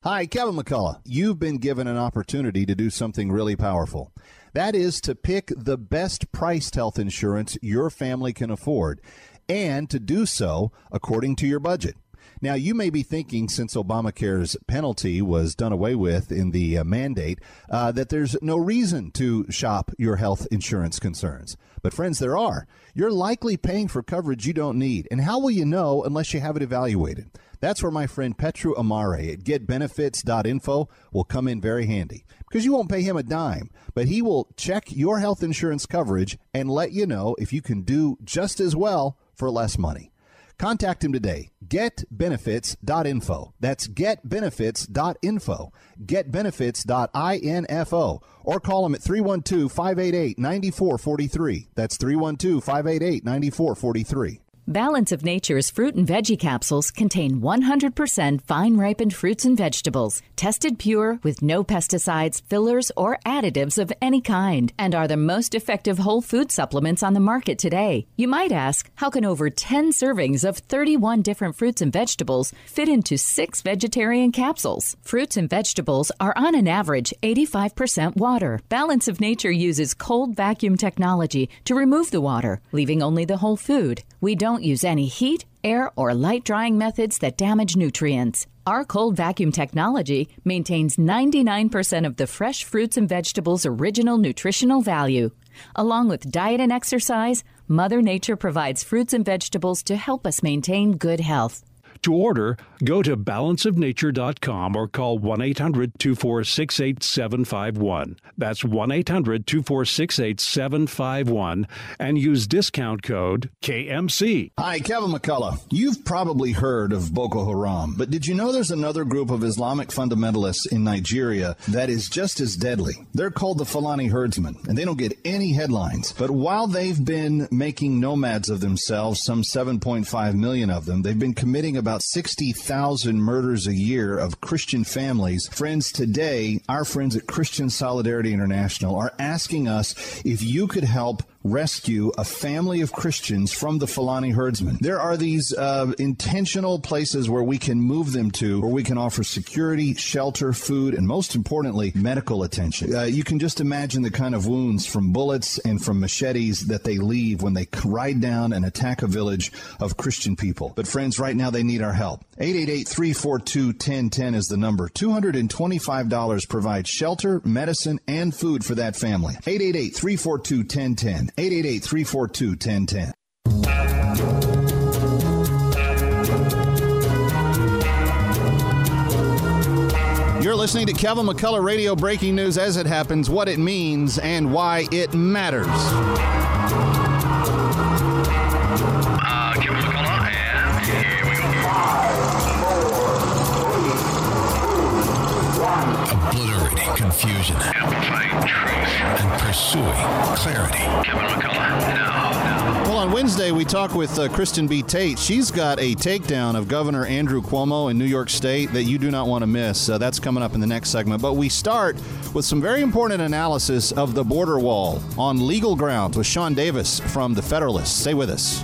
Hi, Kevin McCullough. You've been given an opportunity to do something really powerful. That is to pick the best priced health insurance your family can afford, and to do so according to your budget. Now, you may be thinking, since Obamacare's penalty was done away with in the mandate, that there's no reason to shop your health insurance concerns. But friends, there are. You're likely paying for coverage you don't need. And how will you know unless you have it evaluated? That's where my friend Petru Amare at getbenefits.info will come in very handy, because you won't pay him a dime, but he will check your health insurance coverage and let you know if you can do just as well for less money. Contact him today. Getbenefits.info. That's getbenefits.info. Getbenefits.info. Or call him at 312-588-9443. That's 312-588-9443. Balance of Nature's fruit and veggie capsules contain 100% vine-ripened fruits and vegetables, tested pure with no pesticides, fillers, or additives of any kind, and are the most effective whole food supplements on the market today. You might ask, how can over 10 servings of 31 different fruits and vegetables fit into 6 vegetarian capsules? Fruits and vegetables are on an average 85% water. Balance of Nature uses cold vacuum technology to remove the water, leaving only the whole food. We don't use any heat, air, or light drying methods that damage nutrients. Our cold vacuum technology maintains 99% of the fresh fruits and vegetables' original nutritional value. Along with diet and exercise, Mother Nature provides fruits and vegetables to help us maintain good health. To order, go to balanceofnature.com or call 1-800-246-8751. That's 1-800-246-8751 and use discount code KMC. Hi, Kevin McCullough. You've probably heard of Boko Haram, but did you know there's another group of Islamic fundamentalists in Nigeria that is just as deadly? They're called the Fulani herdsmen, and they don't get any headlines. But while they've been making nomads of themselves, some 7.5 million of them, they've been committing about 60,000 murders a year of Christian families. Friends, today, our friends at Christian Solidarity International are asking us if you could help rescue a family of Christians from the Fulani herdsmen. There are these intentional places where we can move them to, where we can offer security, shelter, food, and most importantly, medical attention. You can just imagine the kind of wounds from bullets and from machetes that they leave when they ride down and attack a village of Christian people. But friends, right now they need our help. 888-342-1010 is the number. $225 provides shelter, medicine, and food for that family. 888-342-1010. 888-342-1010. You're listening to Kevin McCullough Radio Breaking News as it happens, what it means, and why it matters. Kevin McCullough, and here we go. 5, 4, 3, 2, 1. Obliterating confusion. Amplifying truth. And pursuing clarity. Kevin McCullough, now. Well, on Wednesday, we talked with Kristen B. Tate. She's got a takedown of Governor Andrew Cuomo in New York State that you do not want to miss. That's coming up in the next segment. But we start with some very important analysis of the border wall on legal grounds with Sean Davis from The Federalist. Stay with us.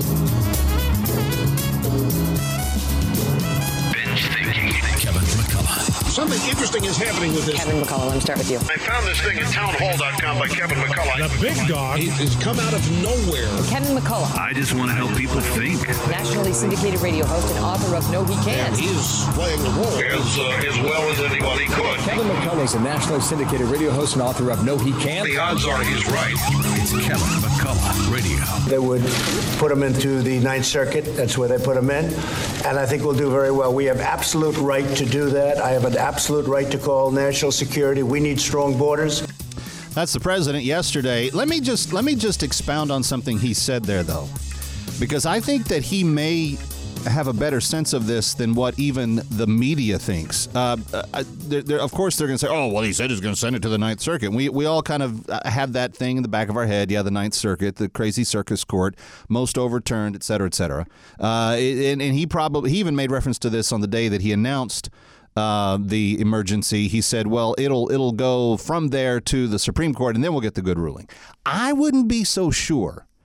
Binge thinking. Kevin McCullough. Something interesting is happening with this. Kevin McCullough, let me start with you. I found this thing at townhall.com by Kevin McCullough. The big dog has come out of nowhere. Kevin McCullough. I just want to help people think. Nationally syndicated radio host and author of No He Can't. He's playing the role as well as anybody could. Kevin McCullough is a nationally syndicated radio host and author of No He Can't. The odds are he's right. It's Kevin McCullough Radio. They would put him into the Ninth Circuit. That's where they put him in. And I think we'll do very well. We have absolute right to do that. I have an absolute right to call national security. We need strong borders. That's the president yesterday. Let me just expound on something he said there, though, because I think that he may have a better sense of this than what even the media thinks. Of course, they're going to say, oh, well, he said he's going to send it to the Ninth Circuit. We all kind of have that thing in the back of our head. Yeah, the Ninth Circuit, the crazy circus court, most overturned, et cetera, et cetera. And he even made reference to this on the day that he announced the emergency. He said, well, it'll go from there to the Supreme Court, and then we'll get the good ruling. I wouldn't be so sure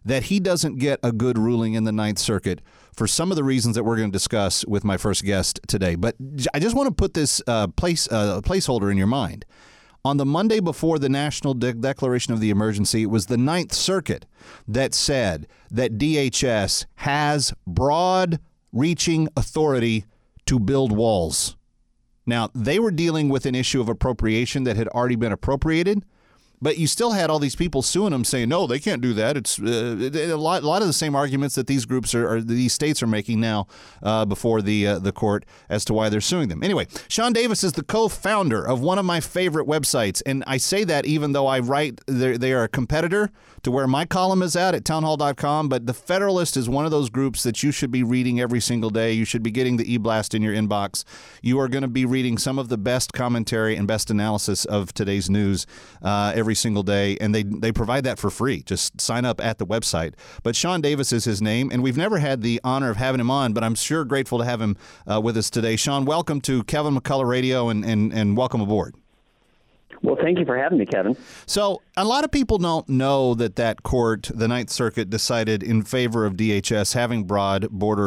that he doesn't get a good ruling in the Ninth Circuit for some of the reasons that we're going to discuss with my first guest today. But I just want to put this placeholder in your mind. On the Monday before the national declaration of the emergency, it was the Ninth Circuit that said that DHS has broad-reaching authority to build walls. Now, they were dealing with an issue of appropriation that had already been appropriated, but you still had all these people suing them saying, no, they can't do that. It's a lot of the same arguments that these groups these states are making now before the court as to why they're suing them. Anyway, Sean Davis is the co-founder of one of my favorite websites, and I say that even though I write, they are a competitor to where my column is at townhall.com, but the Federalist is one of those groups that you should be reading every single day. You should be getting the e-blast in your inbox. You are going to be reading some of the best commentary and best analysis of today's news every single day, and they provide that for free. Just sign up at the website. But Sean Davis is his name, and we've never had the honor of having him on, but I'm sure grateful to have him with us today. Sean, welcome to Kevin McCullough Radio, and welcome aboard. Well, thank you for having me, Kevin. So a lot of people don't know that court, the Ninth Circuit, decided in favor of DHS having broad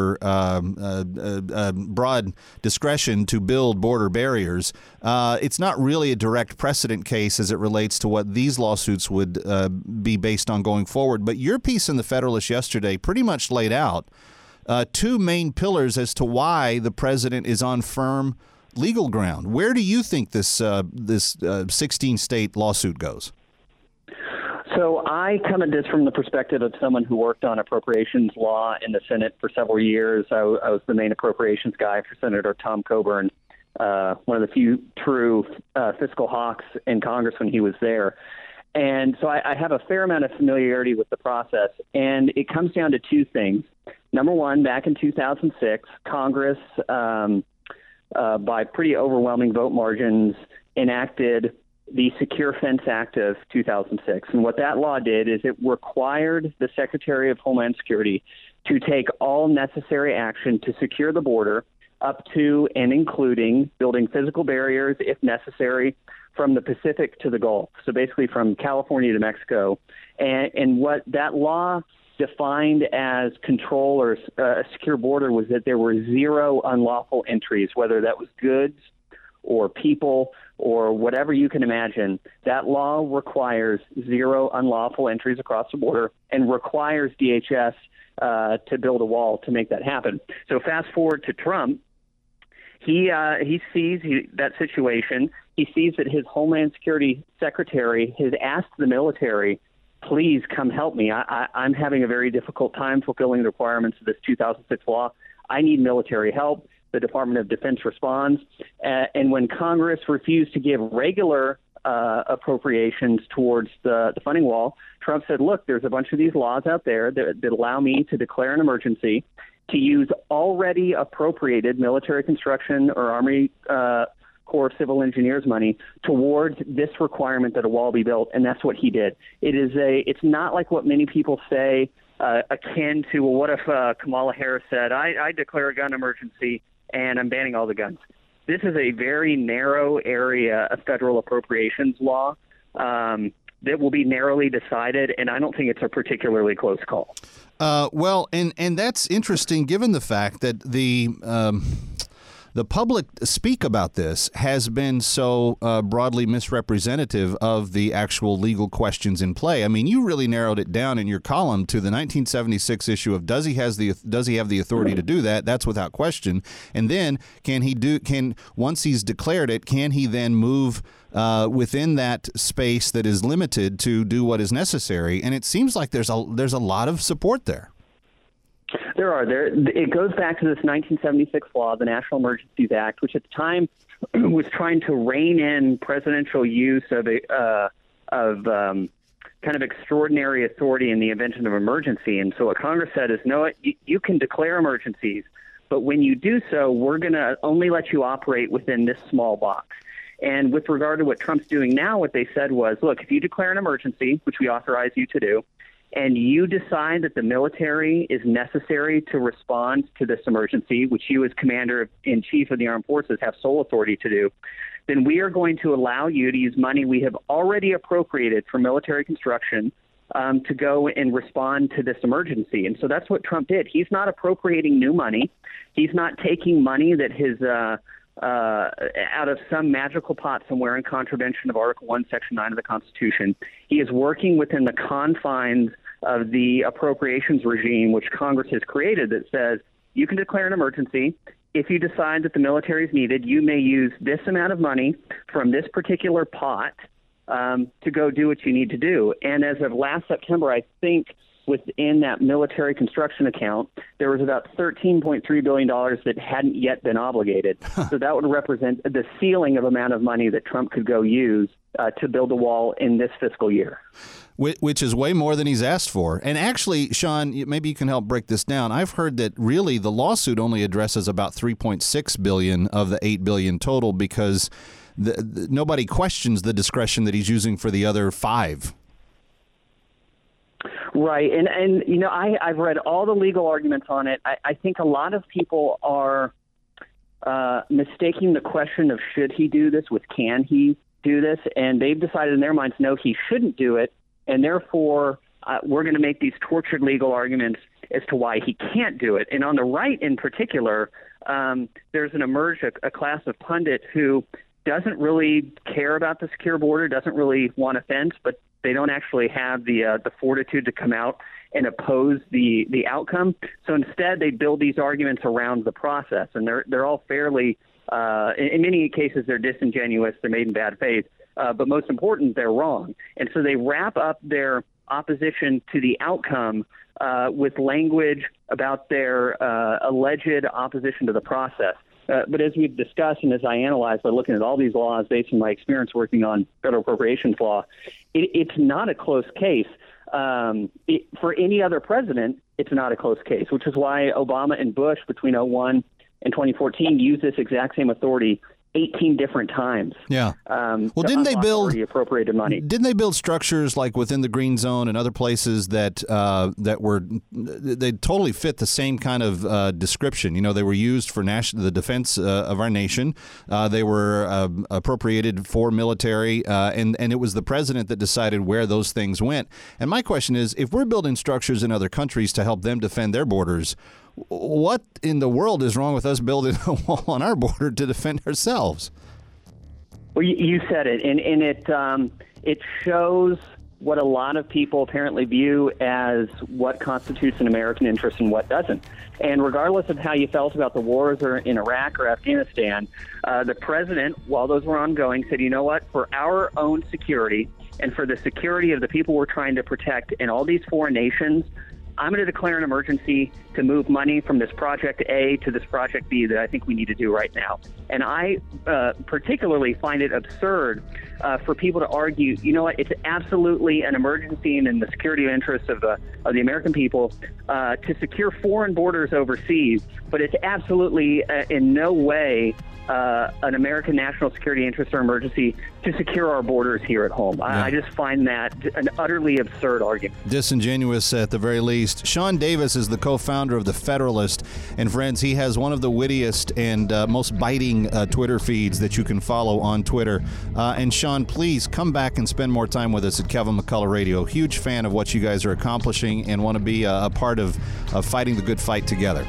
discretion to build border barriers. It's not really a direct precedent case as it relates to what these lawsuits would be based on going forward. But your piece in the Federalist yesterday pretty much laid out two main pillars as to why the president is on firm legal ground. Where do you think this 16-state lawsuit goes? So I come at this from the perspective of someone who worked on appropriations law in the Senate for several years. I was the main appropriations guy for Senator Tom Coburn, one of the few true fiscal hawks in Congress when he was there. And so I have a fair amount of familiarity with the process, and it comes down to two things. Number one, back in 2006, Congress by pretty overwhelming vote margins, enacted the Secure Fence Act of 2006. And what that law did is it required the Secretary of Homeland Security to take all necessary action to secure the border up to and including building physical barriers, if necessary, from the Pacific to the Gulf. So basically from California to Mexico. And what that law defined as control or a secure border was that there were zero unlawful entries, whether that was goods or people or whatever you can imagine. That law requires zero unlawful entries across the border and requires DHS to build a wall to make that happen. So fast forward to Trump. He sees that situation. He sees that his Homeland Security Secretary has asked the military, please come help me. I'm having a very difficult time fulfilling the requirements of this 2006 law. I need military help. The Department of Defense responds. And when Congress refused to give regular appropriations towards the funding wall, Trump said, look, there's a bunch of these laws out there that allow me to declare an emergency, to use already appropriated military construction or Army Corps of Civil Engineers money towards this requirement that a wall be built, and that's what he did. It's not like what many people say, akin to, well, what if Kamala Harris said, I declare a gun emergency and I'm banning all the guns. This is a very narrow area of federal appropriations law that will be narrowly decided, and I don't think it's a particularly close call. Well, and that's interesting given the fact that the public speak about this has been so broadly misrepresentative of the actual legal questions in play. I mean, you really narrowed it down in your column to the 1976 issue of does he have the authority to do that? That's without question. And then once he's declared it, can he then move within that space that is limited to do what is necessary? And it seems like there's a lot of support there. There are. It goes back to this 1976 law, the National Emergencies Act, which at the time was trying to rein in presidential use of kind of extraordinary authority in the event of emergency. And so what Congress said is, no, you can declare emergencies, but when you do so, we're going to only let you operate within this small box. And with regard to what Trump's doing now, what they said was, look, if you declare an emergency, which we authorize you to do, and you decide that the military is necessary to respond to this emergency, which you as Commander-in-Chief of the Armed Forces have sole authority to do, then we are going to allow you to use money we have already appropriated for military construction to go and respond to this emergency. And so that's what Trump did. He's not appropriating new money. He's not taking money that his out of some magical pot somewhere in contravention of Article 1, Section 9 of the Constitution. He is working within the confines of the appropriations regime, which Congress has created, that says you can declare an emergency. If you decide that the military is needed, you may use this amount of money from this particular pot to go do what you need to do. And as of last September, I think within that military construction account, there was about $13.3 billion that hadn't yet been obligated. So that would represent the ceiling of amount of money that Trump could go use to build a wall in this fiscal year. Which is way more than he's asked for. And actually, Sean, maybe you can help break this down. I've heard that really the lawsuit only addresses about $3.6 billion of the $8 billion total because nobody questions the discretion that he's using for the other $5. Right. And you know, I've read all the legal arguments on it. I think a lot of people are mistaking the question of should he do this with can he do this, and they've decided in their minds, no, he shouldn't do it, and therefore we're going to make these tortured legal arguments as to why he can't do it. And on the right in particular, there's a class of pundit who doesn't really care about the secure border, doesn't really want a fence, but they don't actually have the fortitude to come out and oppose the outcome. So instead, they build these arguments around the process, and they're all fairly, in many cases, they're disingenuous, they're made in bad faith, but most important, they're wrong. And so they wrap up their opposition to the outcome with language about their alleged opposition to the process. But as we've discussed and as I analyzed by looking at all these laws based on my experience working on federal appropriations law, it's not a close case. For any other president, it's not a close case, which is why Obama and Bush between 2001 and 2014 used this exact same authority 18 different times. Yeah. Well, didn't they build appropriated money? Didn't they build structures like within the Green Zone and other places that they totally fit the same kind of description? You know, they were used for the defense of our nation. They were appropriated for military, and it was the president that decided where those things went. And my question is, if we're building structures in other countries to help them defend their borders, what in the world is wrong with us building a wall on our border to defend ourselves? Well, you said it, and it shows what a lot of people apparently view as what constitutes an American interest and what doesn't. And regardless of how you felt about the wars in Iraq or Afghanistan, the president, while those were ongoing, said, you know what, for our own security and for the security of the people we're trying to protect in all these foreign nations, I'm going to declare an emergency to move money from this Project A to this Project B that I think we need to do right now. And I particularly find it absurd for people to argue, you know what, it's absolutely an emergency and in the security interests of the American people to secure foreign borders overseas, but it's absolutely in no way an American national security interest or emergency to secure our borders here at home. Yeah. I just find that an utterly absurd argument. Disingenuous at the very least. Sean Davis is the co-founder of The Federalist. And friends, he has one of the wittiest and most biting Twitter feeds that you can follow on Twitter. And Sean, please come back and spend more time with us at Kevin McCullough Radio. Huge fan of what you guys are accomplishing and want to be a part of fighting the good fight together.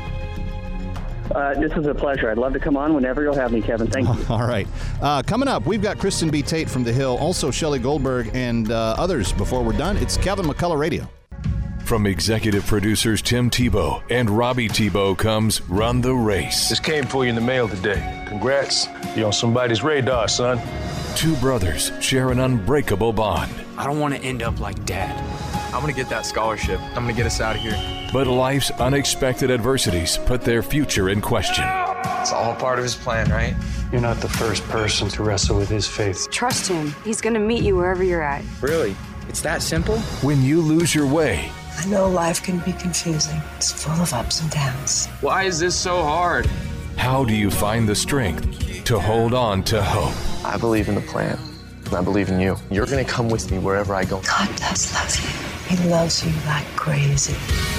This is a pleasure. I'd love to come on whenever you'll have me, Kevin. Thank you. All right. Coming up, we've got Kristen B. Tate from The Hill, also Shelley Goldberg, and others. Before we're done, it's Kevin McCullough Radio. From executive producers Tim Tebow and Robbie Tebow comes Run the Race. This came for you in the mail today. Congrats. You're on somebody's radar, son. Two brothers share an unbreakable bond. I don't want to end up like Dad. I'm going to get that scholarship. I'm going to get us out of here. But life's unexpected adversities put their future in question. It's all part of his plan, right? You're not the first person to wrestle with his faith. Trust him. He's going to meet you wherever you're at. Really? It's that simple? When you lose your way. I know life can be confusing. It's full of ups and downs. Why is this so hard? How do you find the strength to hold on to hope? I believe in the plan. And I believe in you. You're going to come with me wherever I go. God does love you. He loves you like crazy.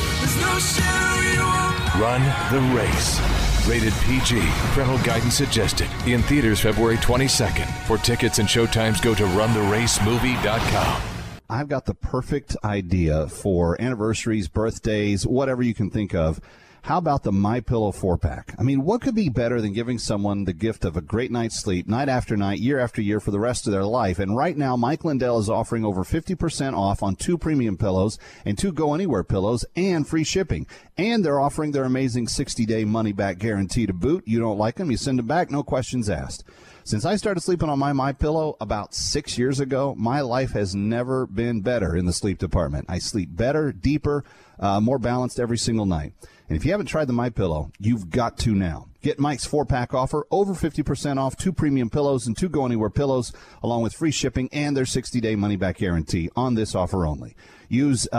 Run the Race. Rated PG. Parental guidance suggested. In theaters February 22nd. For tickets and showtimes, go to runtheracemovie.com. I've got the perfect idea for anniversaries, birthdays, whatever you can think of. How about the MyPillow 4-pack? I mean, what could be better than giving someone the gift of a great night's sleep, night after night, year after year, for the rest of their life? And right now, Mike Lindell is offering over 50% off on 2 premium pillows and 2 Go Anywhere pillows and free shipping. And they're offering their amazing 60-day money-back guarantee to boot. You don't like them, you send them back, no questions asked. Since I started sleeping on my MyPillow about 6 years ago, my life has never been better in the sleep department. I sleep better, deeper, more balanced every single night. And if you haven't tried the MyPillow, you've got to now. Get Mike's 4-pack offer, over 50% off, 2 premium pillows and 2 Go Anywhere pillows, along with free shipping and their 60-day money-back guarantee on this offer only. Use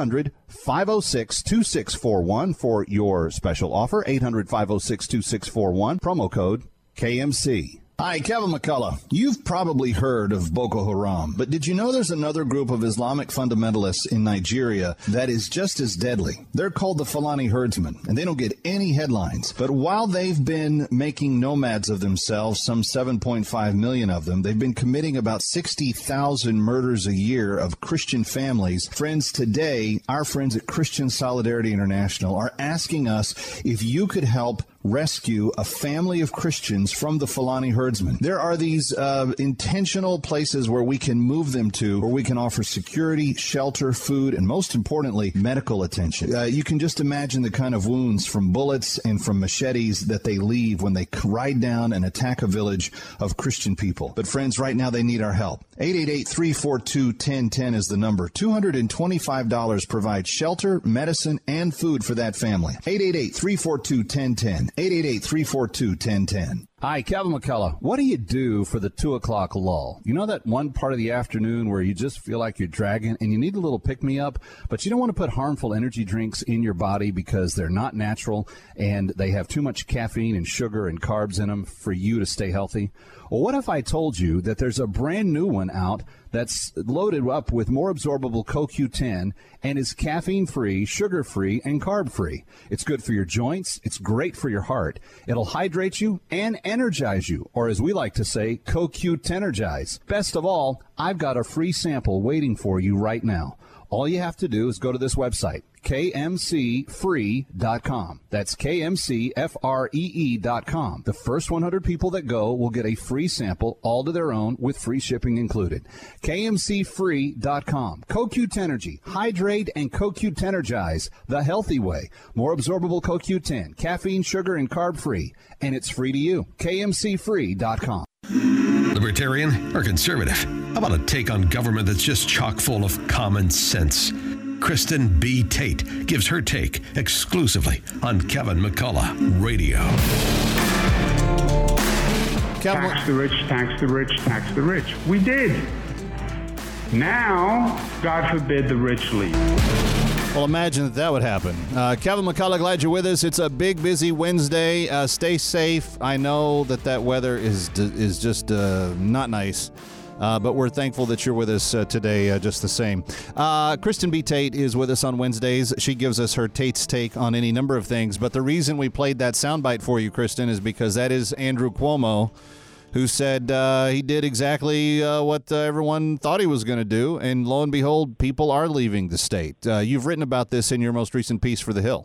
800-506-2641 for your special offer, 800-506-2641, promo code KMC. Hi, Kevin McCullough. You've probably heard of Boko Haram, but did you know there's another group of Islamic fundamentalists in Nigeria that is just as deadly? They're called the Fulani Herdsmen, and they don't get any headlines. But while they've been making nomads of themselves, some 7.5 million of them, they've been committing about 60,000 murders a year of Christian families. Friends, today, our friends at Christian Solidarity International are asking us if you could help rescue a family of Christians from the Fulani herdsmen. There are these intentional places where we can move them to, where we can offer security, shelter, food, and most importantly, medical attention. You can just imagine the kind of wounds from bullets and from machetes that they leave when they ride down and attack a village of Christian people. But friends, right now they need our help. 888-342-1010 is the number. $225 provides shelter, medicine, and food for that family. 888-342-1010. 888-342-1010. Hi, Kevin McCullough. What do you do for the 2 o'clock lull? You know that one part of the afternoon where you just feel like you're dragging and you need a little pick-me-up, but you don't want to put harmful energy drinks in your body because they're not natural and they have too much caffeine and sugar and carbs in them for you to stay healthy? Well, what if I told you that there's a brand new one out that's loaded up with more absorbable CoQ10 and is caffeine-free, sugar-free, and carb-free? It's good for your joints. It's great for your heart. It'll hydrate you and energize you, or as we like to say, CoQ10ergize. Best of all, I've got a free sample waiting for you right now. All you have to do is go to this website, KMCfree.com. That's KMCFREE.com. The first 100 people that go will get a free sample, all to their own, with free shipping included. KMCfree.com. CoQ10ergy. Hydrate and CoQ10ergize the healthy way. More absorbable CoQ10, caffeine, sugar, and carb-free. And it's free to you. KMCfree.com. Libertarian or conservative? How about a take on government that's just chock full of common sense? Kristen B. Tate gives her take exclusively on Kevin McCullough Radio. Tax the rich, tax the rich, tax the rich. We did. Now, God forbid the rich leave. Well, imagine that would happen. Kevin McCullough, glad you're with us. It's a big, busy Wednesday. Stay safe. I know that weather is just not nice, but we're thankful that you're with us today just the same. Kristen B. Tate is with us on Wednesdays. She gives us her Tate's take on any number of things, but the reason we played that soundbite for you, Kristen, is because that is Andrew Cuomo, who said he did exactly what everyone thought he was going to do, and lo and behold, people are leaving the state. You've written about this in your most recent piece for The Hill.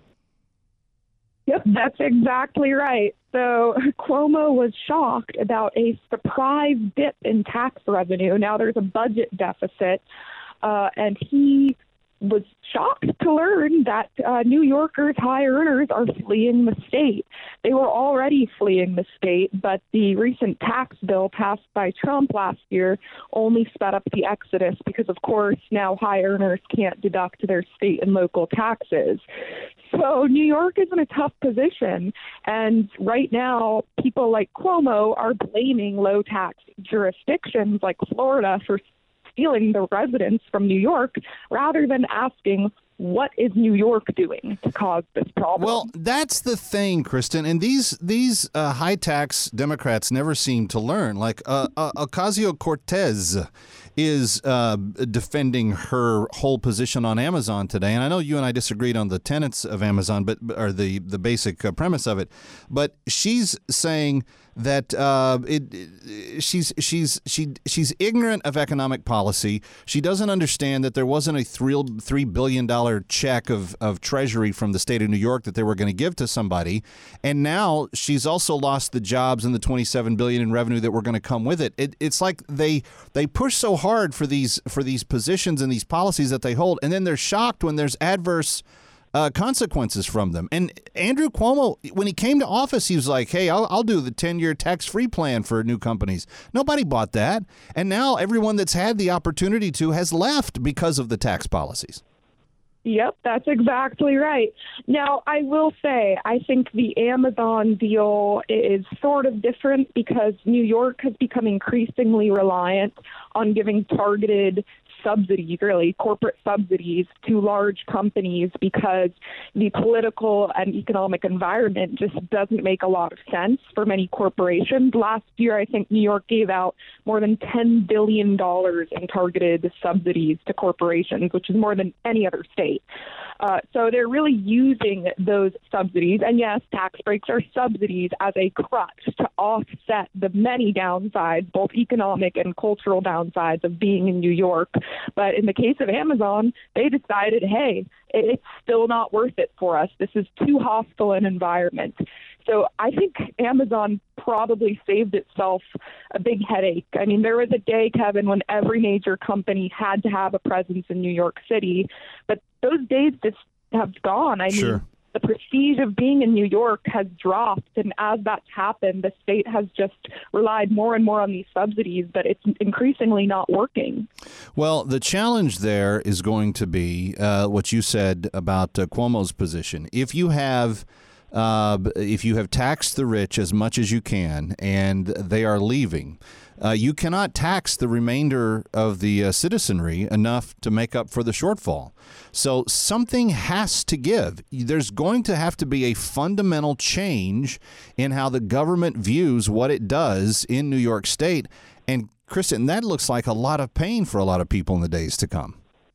Yep, that's exactly right. So Cuomo was shocked about a surprise dip in tax revenue. Now there's a budget deficit, and he was shocked to learn that New Yorkers, high earners, are fleeing the state. They were already fleeing the state, but the recent tax bill passed by Trump last year only sped up the exodus because, of course, now high earners can't deduct their state and local taxes. So New York is in a tough position, and right now people like Cuomo are blaming low-tax jurisdictions like Florida for stealing the residents from New York rather than asking what is New York doing to cause this problem? Well, that's the thing, Kristen. And these high tax Democrats never seem to learn. Like Ocasio-Cortez is defending her whole position on Amazon today. And I know you and I disagreed on the tenets of Amazon, or the basic premise of it. But she's saying that she's ignorant of economic policy. She doesn't understand that there wasn't a $3 billion check of Treasury from the state of New York that they were going to give to somebody. And now she's also lost the jobs and the $27 billion in revenue that were going to come with it. It's like they push so hard for these positions and these policies that they hold, and then they're shocked when there's adverse consequences from them. And Andrew Cuomo, when he came to office, he was like, hey, I'll do the 10-year tax-free plan for new companies. Nobody bought that. And now everyone that's had the opportunity to has left because of the tax policies. Yep, that's exactly right. Now, I will say, I think the Amazon deal is sort of different because New York has become increasingly reliant on giving targeted subsidies, really corporate subsidies, to large companies because the political and economic environment just doesn't make a lot of sense for many corporations. Last year, I think New York gave out more than $10 billion in targeted subsidies to corporations, which is more than any other state. So they're really using those subsidies, and yes, tax breaks are subsidies, as a crutch to offset the many downsides, both economic and cultural downsides, of being in New York. But in the case of Amazon, they decided, hey, it's still not worth it for us. This is too hostile an environment. So I think Amazon probably saved itself a big headache. I mean, there was a day, Kevin, when every major company had to have a presence in New York City, but those days just have gone. I mean, the prestige of being in New York has dropped, and as that's happened, the state has just relied more and more on these subsidies, but it's increasingly not working. Well, the challenge there is going to be what you said about Cuomo's position. If you have taxed the rich as much as you can and they are leaving, you cannot tax the remainder of the citizenry enough to make up for the shortfall. So something has to give. There's going to have to be a fundamental change in how the government views what it does in New York State. And, Kristen, that looks like a lot of pain for a lot of people in the days to come.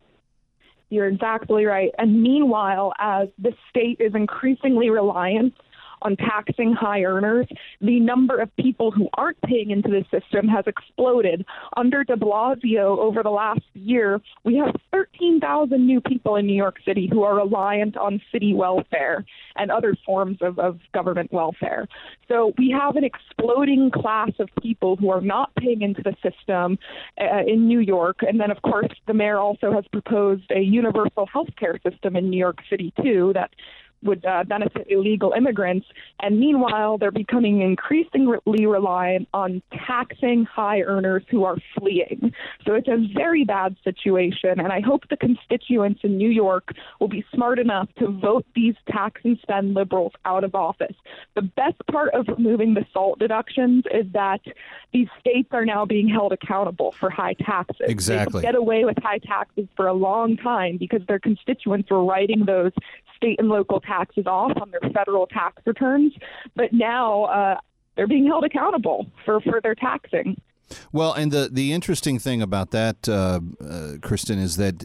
You're exactly right. And meanwhile, as the state is increasingly reliant on taxing high earners, the number of people who aren't paying into the system has exploded. Under de Blasio, over the last year, we have 13,000 new people in New York City who are reliant on city welfare and other forms of government welfare. So we have an exploding class of people who are not paying into the system in New York. And then, of course, the mayor also has proposed a universal health care system in New York City, too, that would benefit illegal immigrants. And meanwhile, they're becoming increasingly reliant on taxing high earners who are fleeing. So it's a very bad situation. And I hope the constituents in New York will be smart enough to vote these tax and spend liberals out of office. The best part of removing the SALT deductions is that these states are now being held accountable for high taxes. Exactly. They get away with high taxes for a long time because their constituents were writing those state and local taxes off on their federal tax returns, but now they're being held accountable for their taxing. Well, and the interesting thing about that, Kristen, is that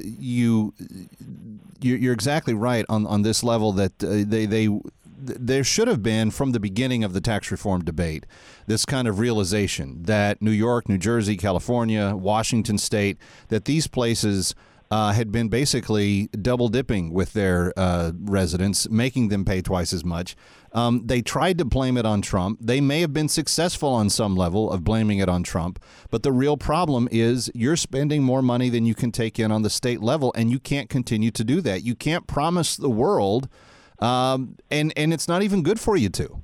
you're exactly right on this level that there should have been, from the beginning of the tax reform debate, this kind of realization that New York, New Jersey, California, Washington State, that these places had been basically double dipping with their residents, making them pay twice as much. They tried to blame it on Trump. They may have been successful on some level of blaming it on Trump. But the real problem is you're spending more money than you can take in on the state level, and you can't continue to do that. You can't promise the world, and it's not even good for you to.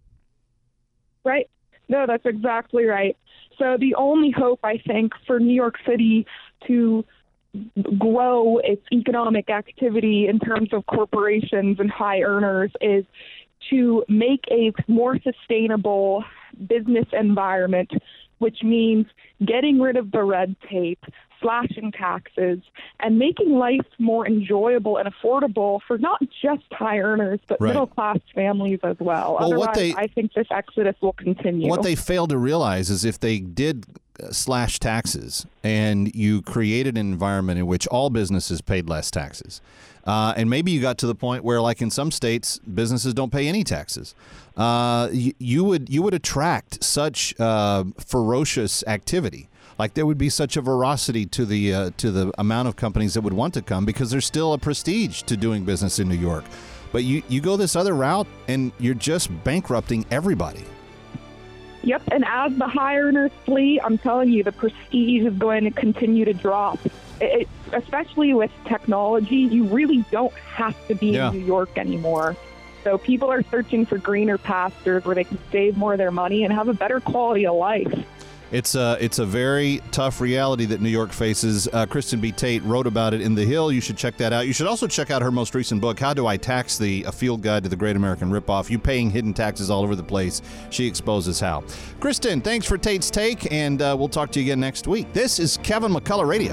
Right. No, that's exactly right. So the only hope, I think, for New York City to grow its economic activity in terms of corporations and high earners is to make a more sustainable business environment which means getting rid of the red tape, slashing taxes, and making life more enjoyable and affordable for not just high earners, but middle-class families as well. Otherwise, I think this exodus will continue. What they fail to realize is if they did slash taxes and you created an environment in which all businesses paid less taxes, and maybe you got to the point where, like in some states, businesses don't pay any taxes, you would attract such ferocious activity. Like there would be such a veracity to the amount of companies that would want to come, because there's still a prestige to doing business in New York. But you go this other route and you're just bankrupting everybody. Yep, and as the high earners flee, I'm telling you, the prestige is going to continue to drop. Especially with technology, you really don't have to be in New York anymore. So people are searching for greener pastures where they can save more of their money and have a better quality of life. It's a very tough reality that New York faces. Kristen B. Tate wrote about it in The Hill. You should check that out. You should also check out her most recent book, How Do I Tax Thee? A Field Guide to the Great American Ripoff. You paying hidden taxes all over the place. She exposes how. Kristen, thanks for Tate's Take, and we'll talk to you again next week. This is Kevin McCullough Radio.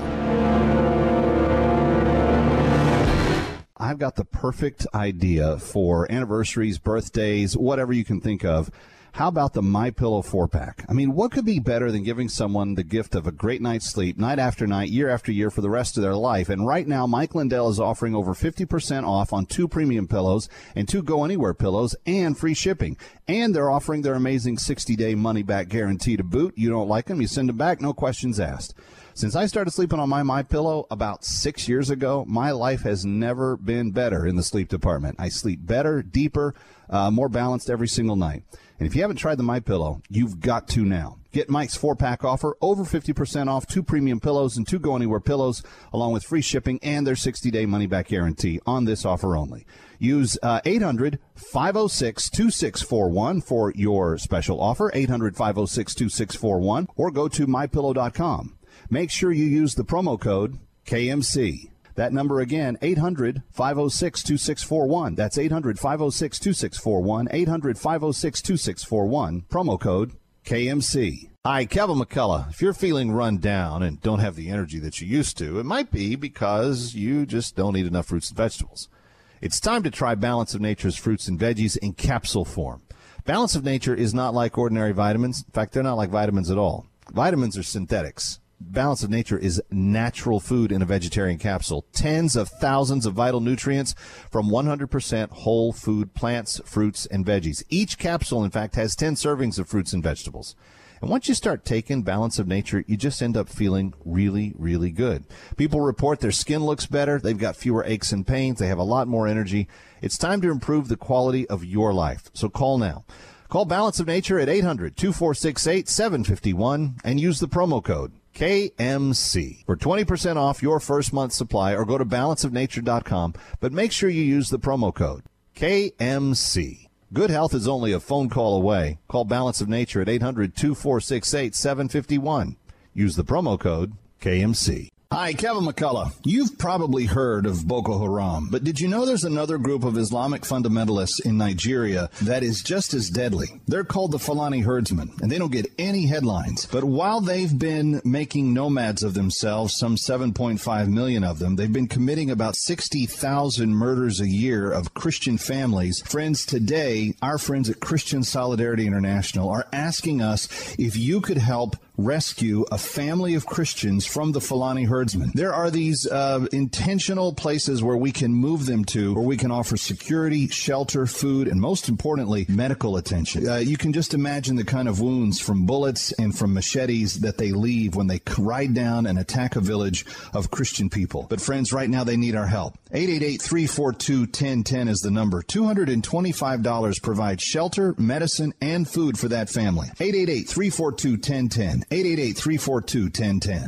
I've got the perfect idea for anniversaries, birthdays, whatever you can think of. How about the MyPillow 4-pack? I mean, what could be better than giving someone the gift of a great night's sleep, night after night, year after year, for the rest of their life? And right now, Mike Lindell is offering over 50% off on 2 premium pillows and 2 Go Anywhere pillows and free shipping. And they're offering their amazing 60-day money-back guarantee to boot. You don't like them, you send them back, no questions asked. Since I started sleeping on my MyPillow about 6 years ago, my life has never been better in the sleep department. I sleep better, deeper, more balanced every single night. And if you haven't tried the MyPillow, you've got to now. Get Mike's 4-pack offer, over 50% off 2 premium pillows and 2 Go Anywhere pillows, along with free shipping and their 60-day money-back guarantee on this offer only. Use 800-506-2641 for your special offer, 800-506-2641, or go to MyPillow.com. Make sure you use the promo code KMC. That number again, 800-506-2641. That's 800-506-2641, 800-506-2641, promo code KMC. Hi, Kevin McCullough. If you're feeling run down and don't have the energy that you used to, it might be because you just don't eat enough fruits and vegetables. It's time to try Balance of Nature's fruits and veggies in capsule form. Balance of Nature is not like ordinary vitamins. In fact, they're not like vitamins at all. Vitamins are synthetics. Balance of Nature is natural food in a vegetarian capsule. Tens of thousands of vital nutrients from 100% whole food plants, fruits, and veggies. Each capsule, in fact, has 10 servings of fruits and vegetables. And once you start taking Balance of Nature, you just end up feeling really, really good. People report their skin looks better. They've got fewer aches and pains. They have a lot more energy. It's time to improve the quality of your life. So call now. Call Balance of Nature at 800-2468-751 and use the promo code KMC for 20% off your first month's supply, or go to balanceofnature.com, but make sure you use the promo code KMC. Good health is only a phone call away. Call Balance of Nature at 800-2468-751. Use the promo code KMC. Hi, Kevin McCullough. You've probably heard of Boko Haram, but did you know there's another group of Islamic fundamentalists in Nigeria that is just as deadly? They're called the Fulani Herdsmen, and they don't get any headlines. But while they've been making nomads of themselves, some 7.5 million of them, they've been committing about 60,000 murders a year of Christian families. Friends, today, our friends at Christian Solidarity International are asking us if you could help rescue a family of Christians from the Fulani Herdsmen. There are these intentional places where we can move them to, where we can offer security, shelter, food, and most importantly, medical attention. You can just imagine the kind of wounds from bullets and from machetes that they leave when they ride down and attack a village of Christian people. But friends, right now they need our help. 888-342-1010 is the number. $225 provides shelter, medicine, and food for that family. 888-342-1010. 888-342-1010.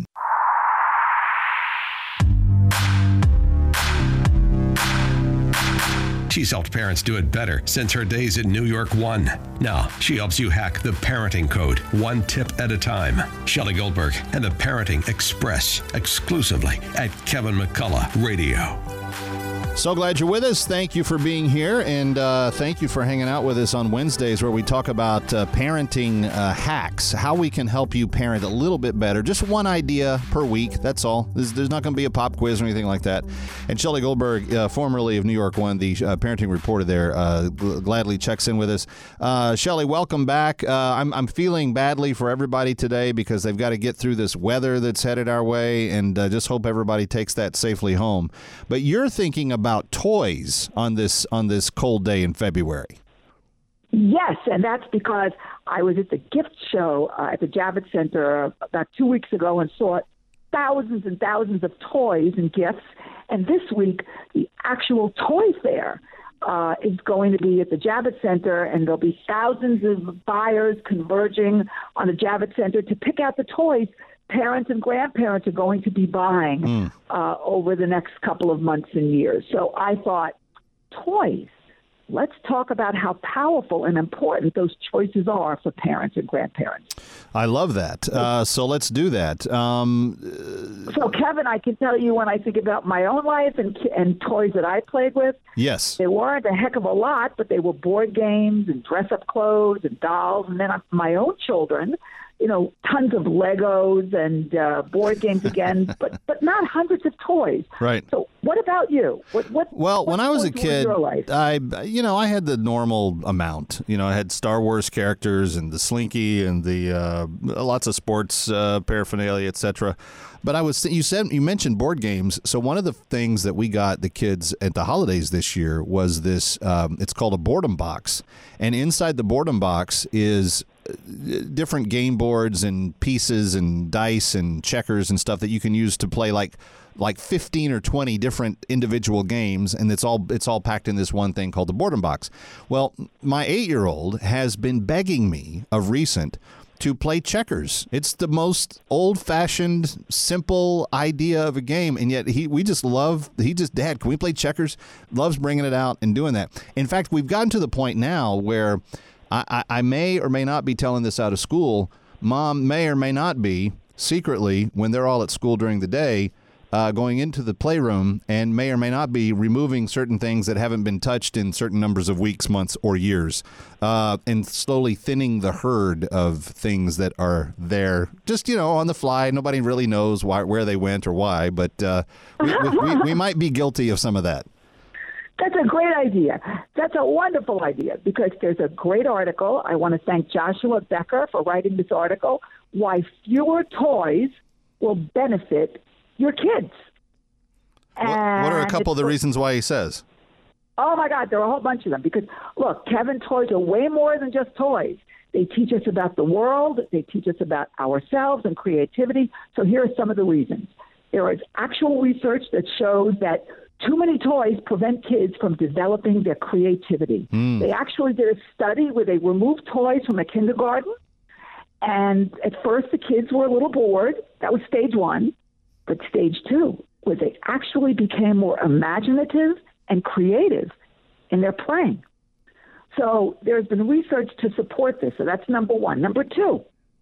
She's helped parents do it better since her days at New York One. Now, she helps you hack the parenting code, one tip at a time. Shelley Goldberg and the Parenting Express, exclusively at Kevin McCullough Radio. So glad you're with us. Thank you for being here, and thank you for hanging out with us on Wednesdays where we talk about parenting hacks, how we can help you parent a little bit better. Just one idea per week, that's all. There's not going to be a pop quiz or anything like that. And Shelley Goldberg, formerly of New York One, the parenting reporter there, gladly checks in with us. Shelley, welcome back. I'm feeling badly for everybody today because they've got to get through this weather that's headed our way, and just hope everybody takes that safely home. But you're thinking about toys on this cold day in February. Yes, and that's because I was at the gift show at the Javits Center about 2 weeks ago and saw thousands and thousands of toys and gifts. And this week, the actual toy fair is going to be at the Javits Center, and there'll be thousands of buyers converging on the Javits Center to pick out the toys parents and grandparents are going to be buying over the next couple of months and years. So I thought, toys, let's talk about how powerful and important those choices are for parents and grandparents. I love that. So let's do that. So, Kevin, I can tell you when I think about my own life and toys that I played with, yes, they weren't a heck of a lot, but they were board games and dress-up clothes and dolls. And then my own children, tons of Legos and board games again, but not hundreds of toys. Right. So what about you? Well, when I was a kid, I had the normal amount. I had Star Wars characters and the Slinky and the lots of sports paraphernalia, etc. But you mentioned board games. So one of the things that we got the kids at the holidays this year was this. It's called a boredom box, and inside the boredom box is different game boards and pieces and dice and checkers and stuff that you can use to play like 15 or 20 different individual games, and it's all packed in this one thing called the boredom box. Well, my 8-year-old has been begging me of recent to play checkers. It's the most old-fashioned, simple idea of a game, and yet Dad, can we play checkers? Loves bringing it out and doing that. In fact, we've gotten to the point now where I may or may not be telling this out of school. Mom may or may not be secretly, when they're all at school during the day, going into the playroom and may or may not be removing certain things that haven't been touched in certain numbers of weeks, months, or years, and slowly thinning the herd of things that are there just, on the fly. Nobody really knows where they went or why, but we might be guilty of some of that. That's a great idea. That's a wonderful idea because there's a great article. I want to thank Joshua Becker for writing this article, Why Fewer Toys Will Benefit Your Kids. What are a couple of the reasons why he says? Oh, my God, there are a whole bunch of them. Because, look, Kevin, toys are way more than just toys. They teach us about the world. They teach us about ourselves and creativity. So here are some of the reasons. There is actual research that shows that too many toys prevent kids from developing their creativity. They actually did a study where they removed toys from a kindergarten, and at first the kids were a little bored. That was stage one. But stage two was they actually became more imaginative and creative in their playing. So there's been research to support this. So that's number one. Number two,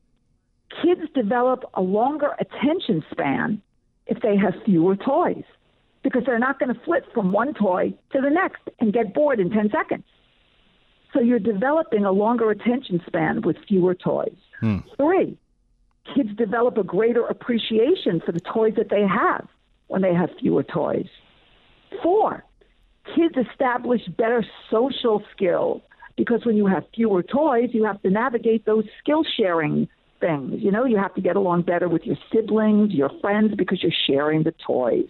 kids develop a longer attention span if they have fewer toys, because they're not going to flip from one toy to the next and get bored in 10 seconds. So you're developing a longer attention span with fewer toys. 3, kids develop a greater appreciation for the toys that they have when they have fewer toys. 4, kids establish better social skills because when you have fewer toys, you have to navigate those skill-sharing things. You have to get along better with your siblings, your friends, because you're sharing the toys.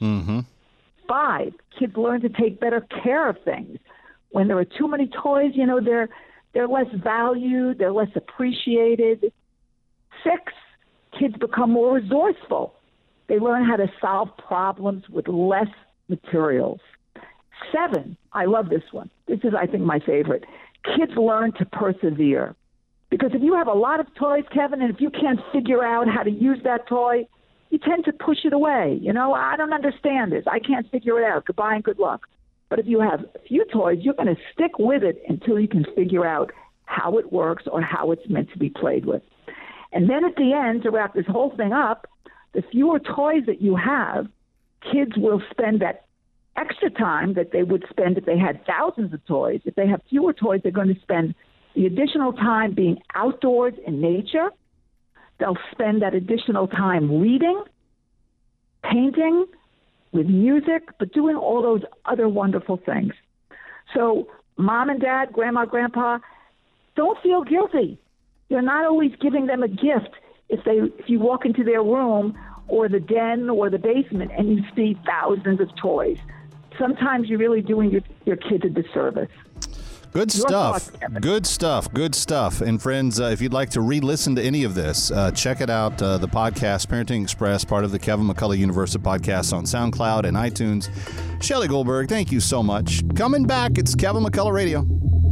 5, kids learn to take better care of things. When there are too many toys, they're less valued, they're less appreciated. 6, kids become more resourceful. They learn how to solve problems with less materials. 7, I love this one. This is, I think, my favorite. Kids learn to persevere. Because if you have a lot of toys, Kevin, and if you can't figure out how to use that toy, you tend to push it away. I don't understand this. I can't figure it out. Goodbye and good luck. But if you have a few toys, you're going to stick with it until you can figure out how it works or how it's meant to be played with. And then at the end, to wrap this whole thing up, the fewer toys that you have, kids will spend that extra time that they would spend if they had thousands of toys. If they have fewer toys, they're going to spend the additional time being outdoors in nature. They'll spend that additional time reading, painting, with music, but doing all those other wonderful things. So mom and dad, grandma, grandpa, don't feel guilty. You're not always giving them a gift if you walk into their room or the den or the basement and you see thousands of toys. Sometimes you're really doing your kids a disservice. Good stuff. Good stuff. Good stuff. And friends, if you'd like to re-listen to any of this, check it out. The podcast, Parenting Express, part of the Kevin McCullough University podcast on SoundCloud and iTunes. Shelley Goldberg, thank you so much. Coming back, it's Kevin McCullough Radio.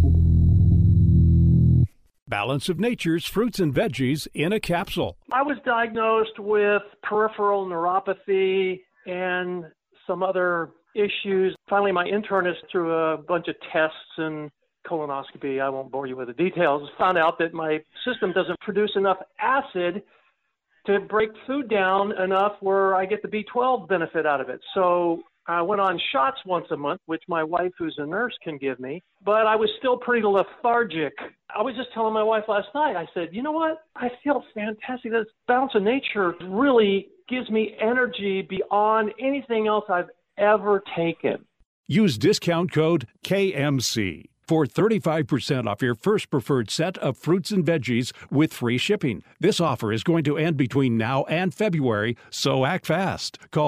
Balance of Nature's fruits and veggies in a capsule. I was diagnosed with peripheral neuropathy and some other issues. Finally, my internist, through a bunch of tests and colonoscopy, I won't bore you with the details, found out that my system doesn't produce enough acid to break food down enough where I get the B12 benefit out of it. So I went on shots once a month, which my wife, who's a nurse, can give me, but I was still pretty lethargic. I was just telling my wife last night, I said, you know what? I feel fantastic. This Balance of Nature really gives me energy beyond anything else I've ever taken. Use discount code KMC for 35% off your first preferred set of fruits and veggies with free shipping. This offer is going to end between now and February, so act fast. Call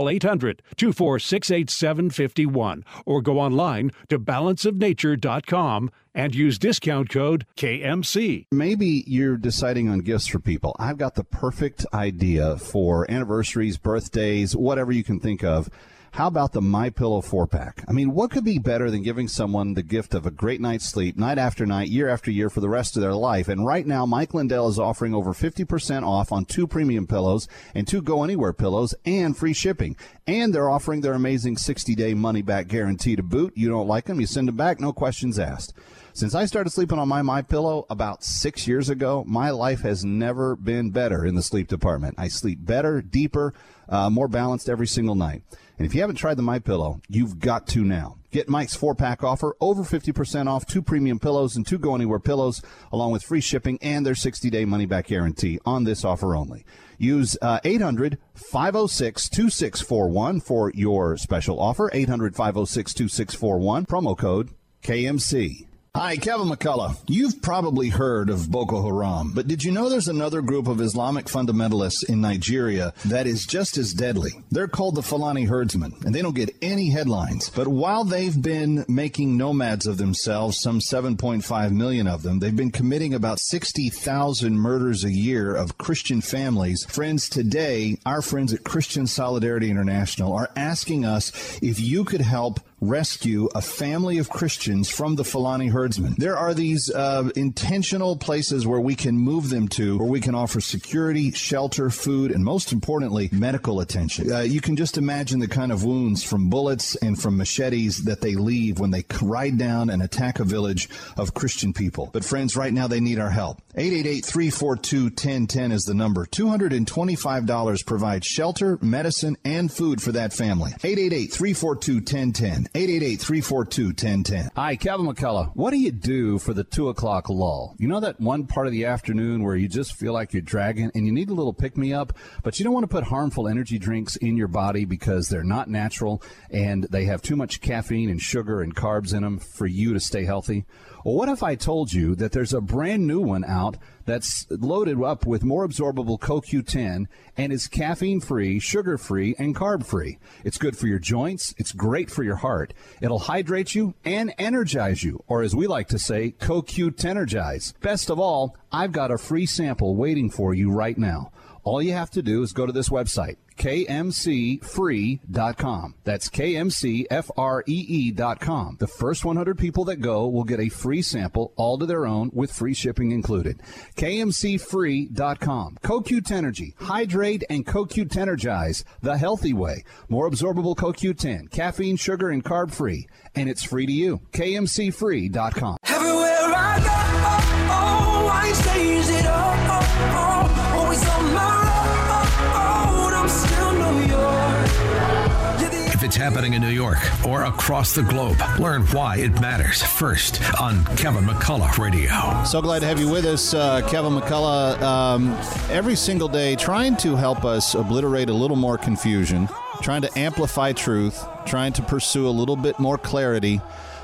800-246-8751 or go online to balanceofnature.com and use discount code KMC. Maybe you're deciding on gifts for people. I've got the perfect idea for anniversaries, birthdays, whatever you can think of. How about the MyPillow 4-pack? I mean, what could be better than giving someone the gift of a great night's sleep, night after night, year after year, for the rest of their life? And right now, Mike Lindell is offering over 50% off on 2 premium pillows and 2 Go Anywhere pillows and free shipping. And they're offering their amazing 60-day money-back guarantee to boot. You don't like them, you send them back, no questions asked. Since I started sleeping on my MyPillow about 6 years ago, my life has never been better in the sleep department. I sleep better, deeper, more balanced every single night. And if you haven't tried the MyPillow, you've got to now. Get Mike's 4-pack offer, over 50% off 2 premium pillows and 2 Go Anywhere pillows, along with free shipping and their 60-day money-back guarantee on this offer only. Use 800-506-2641 for your special offer, 800-506-2641, promo code KMC. Hi, Kevin McCullough. You've probably heard of Boko Haram, but did you know there's another group of Islamic fundamentalists in Nigeria that is just as deadly? They're called the Fulani Herdsmen, and they don't get any headlines. But while they've been making nomads of themselves, some 7.5 million of them, they've been committing about 60,000 murders a year of Christian families. Friends, today, our friends at Christian Solidarity International are asking us if you could help rescue a family of Christians from the Fulani Herdsmen. There are these intentional places where we can move them to, where we can offer security, shelter, food, and most importantly, medical attention. You can just imagine the kind of wounds from bullets and from machetes that they leave when they ride down and attack a village of Christian people. But friends, right now they need our help. 888-342-1010 is the number. $225 provides shelter, medicine, and food for that family. 888-342-1010. 888-342-1010. Hi, Kevin McCullough. What do you do for the 2 o'clock lull? You know that one part of the afternoon where you just feel like you're dragging and you need a little pick-me-up, but you don't want to put harmful energy drinks in your body because they're not natural and they have too much caffeine and sugar and carbs in them for you to stay healthy? Well, what if I told you that there's a brand new one out that's loaded up with more absorbable CoQ10 and is caffeine-free, sugar-free, and carb-free? It's good for your joints. It's great for your heart. It'll hydrate you and energize you, or as we like to say, CoQ10ergize. Best of all, I've got a free sample waiting for you right now. All you have to do is go to this website, KMCfree.com. That's KMCFREE.com. The first 100 people that go will get a free sample, all to their own, with free shipping included. KMCfree.com. CoQ10ergy. Hydrate and CoQ10ergize the healthy way. More absorbable CoQ10, caffeine, sugar, and carb-free. And it's free to you. KMCfree.com. Everywhere I go, I stays it up, always on my road, I'm still New York. If it's happening in New York or across the globe. Learn why it matters first on Kevin McCullough Radio. So glad to have you with us, Kevin McCullough. Every single day, trying to help us obliterate a little more confusion, trying to amplify truth, trying to pursue a little bit more clarity.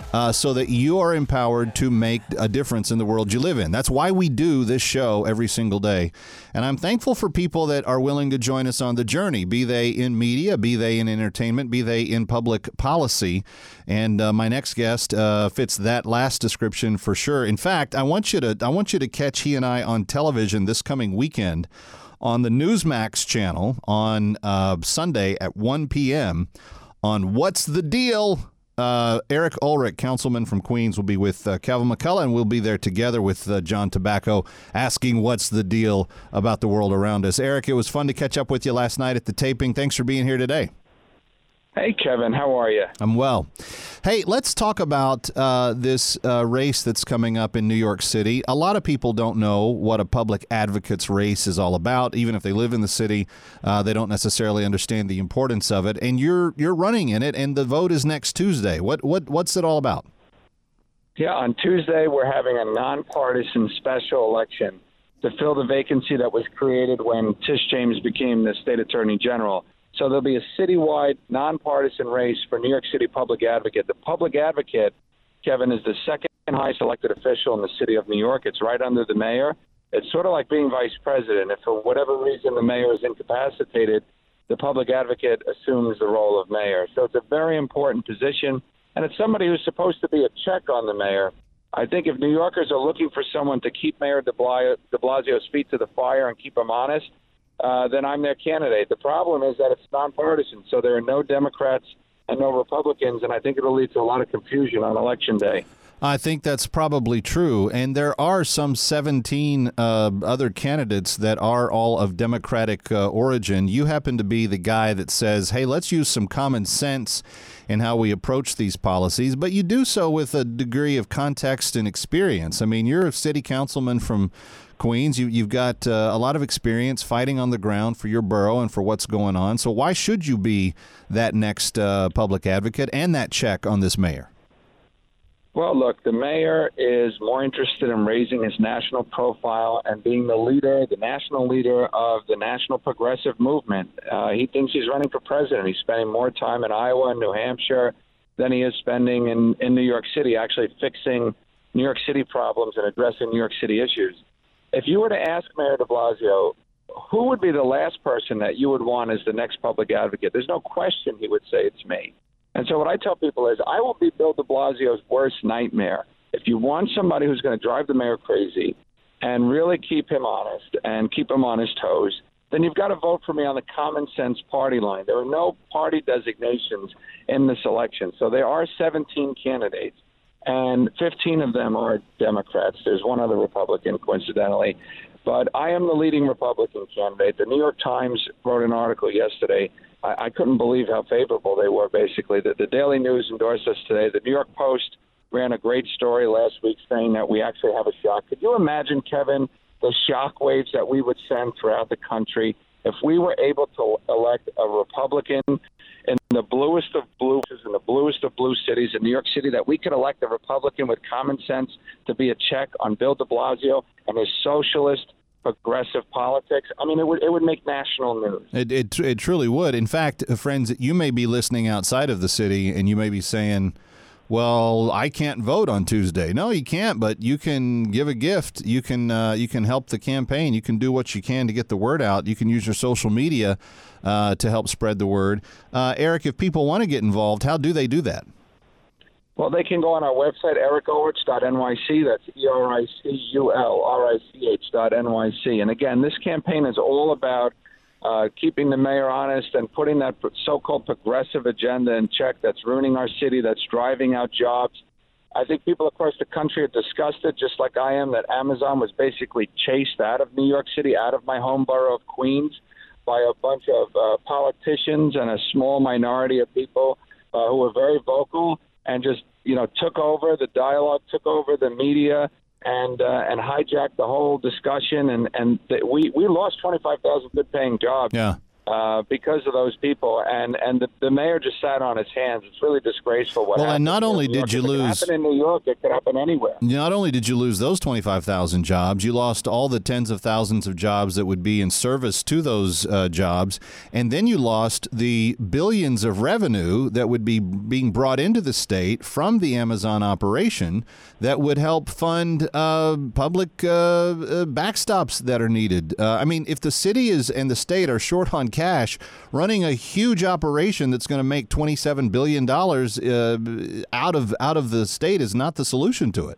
So that you are empowered to make a difference in the world you live in. That's why we do this show every single day. And I'm thankful for people that are willing to join us on the journey, be they in media, be they in entertainment, be they in public policy. And my next guest fits that last description for sure. In fact, I want you to catch he and I on television this coming weekend on the Newsmax channel on Sunday at 1 p.m. on What's the Deal? Eric Ulrich, councilman from Queens, will be with Kevin McCullough, and we'll be there together with John Tobacco asking what's the deal about the world around us. Eric, it was fun to catch up with you last night at the taping. Thanks for being here today. Hey, Kevin. How are you? I'm well. Hey, let's talk about this race that's coming up in New York City. A lot of people don't know what a public advocate's race is all about. Even if they live in the city, they don't necessarily understand the importance of it. And you're running in it, and the vote is next Tuesday. What's it all about? Yeah, on Tuesday, we're having a nonpartisan special election to fill the vacancy that was created when Tish James became the state attorney general. So there'll be a citywide, nonpartisan race for New York City public advocate. The public advocate, Kevin, is the second highest elected official in the city of New York. It's right under the mayor. It's sort of like being vice president. If for whatever reason the mayor is incapacitated, the public advocate assumes the role of mayor. So it's a very important position, and it's somebody who's supposed to be a check on the mayor. I think if New Yorkers are looking for someone to keep Mayor de Blasio's feet to the fire and keep him honest, then I'm their candidate. The problem is that it's nonpartisan, so there are no Democrats and no Republicans, and I think it'll lead to a lot of confusion on Election Day. I think that's probably true, and there are some 17 other candidates that are all of Democratic origin. You happen to be the guy that says, hey, let's use some common sense in how we approach these policies, but you do so with a degree of context and experience. I mean, you're a city councilman from Queens. You've got a lot of experience fighting on the ground for your borough and for what's going on. So why should you be that next public advocate and that check on this mayor? Well, look, the mayor is more interested in raising his national profile and being the leader, the national leader of the national progressive movement. He thinks he's running for president. He's spending more time in Iowa and New Hampshire than he is spending in New York City, actually fixing New York City problems and addressing New York City issues. If you were to ask Mayor de Blasio, who would be the last person that you would want as the next public advocate, there's no question he would say it's me. And so what I tell people is I will be Bill de Blasio's worst nightmare. If you want somebody who's going to drive the mayor crazy and really keep him honest and keep him on his toes, then you've got to vote for me on the common sense party line. There are no party designations in this election. So there are 17 candidates, and 15 of them are Democrats. There's one other Republican, coincidentally. But I am the leading Republican candidate. The New York Times wrote an article yesterday. I couldn't believe how favorable they were, basically. The Daily News endorsed us today. The New York Post ran a great story last week saying that we actually have a shot. Could you imagine, Kevin, the shock waves that we would send throughout the country if we were able to elect a Republican in the bluest of blues, in the bluest of blue cities in New York City, that we could elect a Republican with common sense to be a check on Bill de Blasio and his socialist progressive politics? I mean, it would make national news. It truly would. In fact, friends, you may be listening outside of the city and you may be saying, well, I can't vote on Tuesday. No, you can't, but you can give a gift. You can help the campaign. You can do what you can to get the word out. You can use your social media to help spread the word. Eric, if people want to get involved, how do they do that? Well, they can go on our website, ericulrich.nyc. That's ERICULRICH.NYC. And again, this campaign is all about keeping the mayor honest and putting that so-called progressive agenda in check that's ruining our city, that's driving out jobs. I think people across the country are disgusted, just like I am, that Amazon was basically chased out of New York City, out of my home borough of Queens, by a bunch of politicians and a small minority of people who were very vocal and just, took over the dialogue, took over the media, and hijacked the whole discussion. And we lost 25,000 good-paying jobs because of those people. And the mayor just sat on his hands. It's really disgraceful what happened. Well, and not only did you lose... It could happen in New York. It could happen anywhere. Not only did you lose those 25,000 jobs, you lost all the tens of thousands of jobs that would be in service to those jobs. And then you lost the billions of revenue that would be being brought into the state from the Amazon operation that would help fund public backstops that are needed. I mean, if the city and the state are short on cash, running a huge operation that's going to make $27 billion out of the state is not the solution to it.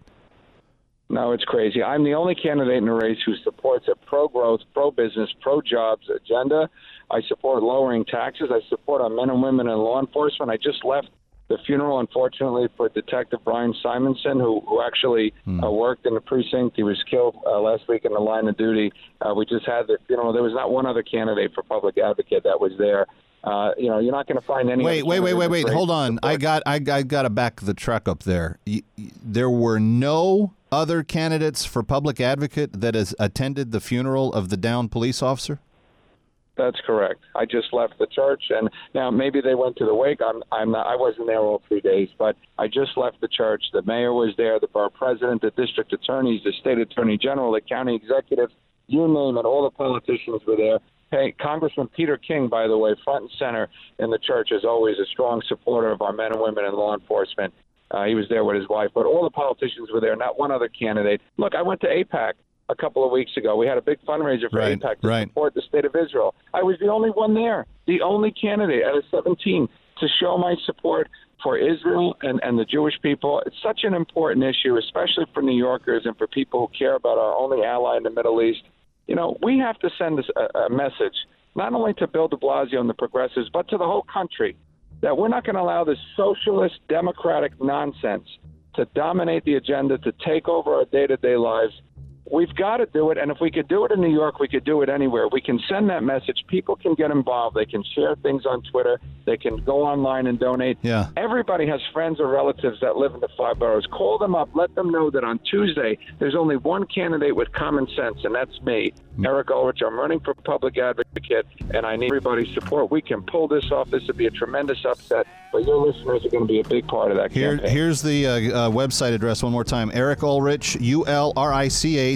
No, it's crazy. I'm the only candidate in the race who supports a pro-growth, pro-business, pro-jobs agenda. I support lowering taxes. I support our men and women in law enforcement. I just left the funeral, unfortunately, for Detective Brian Simonson, who actually worked in the precinct. He was killed last week in the line of duty. We just had the funeral. There was not one other candidate for public advocate that was there. You're not going to find any. Wait. Hold on. I got to back the truck up there. There were no other candidates for public advocate that has attended the funeral of the downed police officer? That's correct. I just left the church, and now maybe they went to the wake. I wasn't there all 3 days, but I just left the church. The mayor was there, the borough president, the district attorneys, the state attorney general, the county executives, you name it. All the politicians were there. Hey, Congressman Peter King, by the way, front and center in the church, is always a strong supporter of our men and women in law enforcement. He was there with his wife, but all the politicians were there, not one other candidate. Look, I went to AIPAC a couple of weeks ago. We had a big fundraiser for AIPAC to support the state of Israel. I was the only one there, the only candidate out of 17 to show my support for Israel and the Jewish people. It's such an important issue, especially for New Yorkers and for people who care about our only ally in the Middle East. You know, we have to send a message, not only to Bill de Blasio and the progressives, but to the whole country, that we're not going to allow this socialist, democratic nonsense to dominate the agenda, to take over our day-to-day lives. We've got to do it, and if we could do it in New York, we could do it anywhere. We can send that message. People can get involved. They can share things on Twitter. They can go online and donate. Yeah. Everybody has friends or relatives that live in the five boroughs. Call them up. Let them know that on Tuesday there's only one candidate with common sense, and that's me, Eric Ulrich. I'm running for public advocate, and I need everybody's support. We can pull this off. This would be a tremendous upset, but your listeners are going to be a big part of that campaign. Here's the website address one more time. Eric Ulrich, ULRICH.NYC,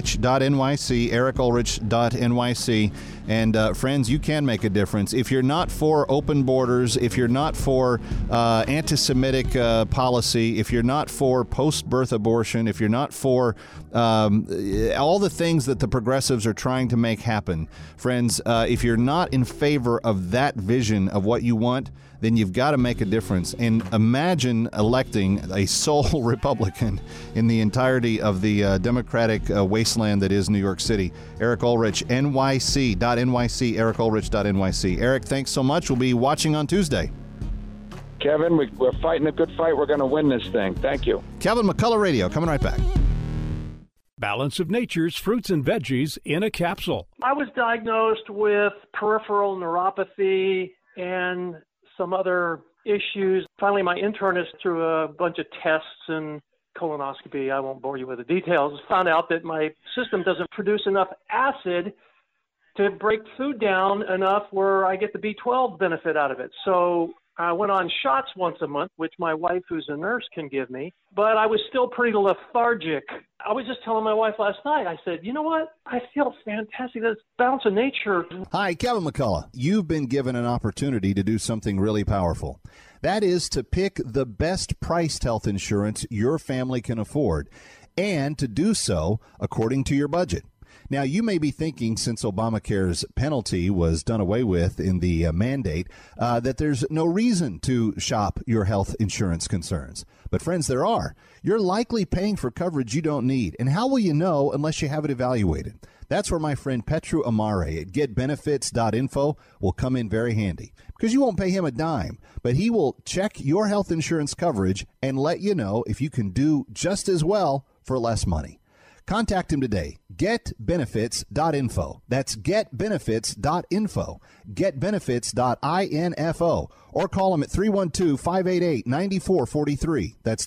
ericulrich.nyc. And friends, you can make a difference. If you're not for open borders, if you're not for anti-Semitic policy, if you're not for post-birth abortion, if you're not for all the things that the progressives are trying to make happen, friends, if you're not in favor of that vision of what you want, then you've got to make a difference. And imagine electing a sole Republican in the entirety of the Democratic wasteland that is New York City. Eric Ulrich, NYC.NYC, ericulrich.nyc. Eric, thanks so much. We'll be watching on Tuesday. Kevin, we're fighting a good fight. We're going to win this thing. Thank you. Kevin McCullough Radio, coming right back. Balance of Nature's fruits and veggies in a capsule. I was diagnosed with peripheral neuropathy and some other issues. Finally, my internist, through a bunch of tests and colonoscopy, I won't bore you with the details, found out that my system doesn't produce enough acid to break food down enough where I get the B12 benefit out of it. So I went on shots once a month, which my wife, who's a nurse, can give me, but I was still pretty lethargic. I was just telling my wife last night, I said, you know what? I feel fantastic. That's balance of nature. Hi, Kevin McCullough. You've been given an opportunity to do something really powerful. That is to pick the best priced health insurance your family can afford, and to do so according to your budget. Now, you may be thinking, since Obamacare's penalty was done away with in the mandate, that there's no reason to shop your health insurance concerns. But friends, there are. You're likely paying for coverage you don't need. And how will you know unless you have it evaluated? That's where my friend Petru Amare at getbenefits.info will come in very handy, because you won't pay him a dime, but he will check your health insurance coverage and let you know if you can do just as well for less money. Contact him today. GetBenefits.info. That's GetBenefits.info. GetBenefits.info. Or call him at 312-588-9443. That's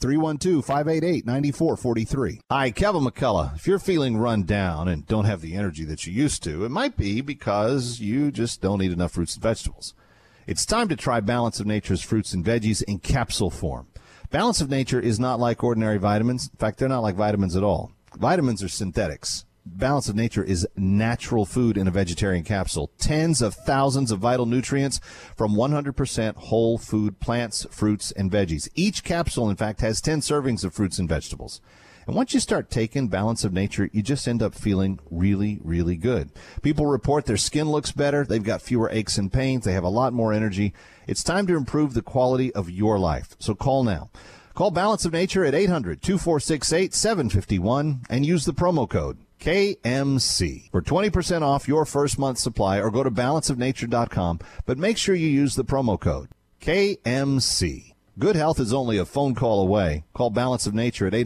312-588-9443. Hi, Kevin McCullough. If you're feeling run down and don't have the energy that you used to, it might be because you just don't eat enough fruits and vegetables. It's time to try Balance of Nature's fruits and veggies in capsule form. Balance of Nature is not like ordinary vitamins. In fact, they're not like vitamins at all. Vitamins are synthetics. Balance of Nature is natural food in a vegetarian capsule. Tens of thousands of vital nutrients from 100% whole food plants, fruits, and veggies. Each capsule, in fact, has 10 servings of fruits and vegetables. And once you start taking Balance of Nature, you just end up feeling really, really good. People report their skin looks better. They've got fewer aches and pains. They have a lot more energy. It's time to improve the quality of your life. So call now. Call Balance of Nature at 800-2468-751 and use the promo code KMC for 20% off your first month's supply, or go to balanceofnature.com, but make sure you use the promo code KMC. Good health is only a phone call away. Call Balance of Nature at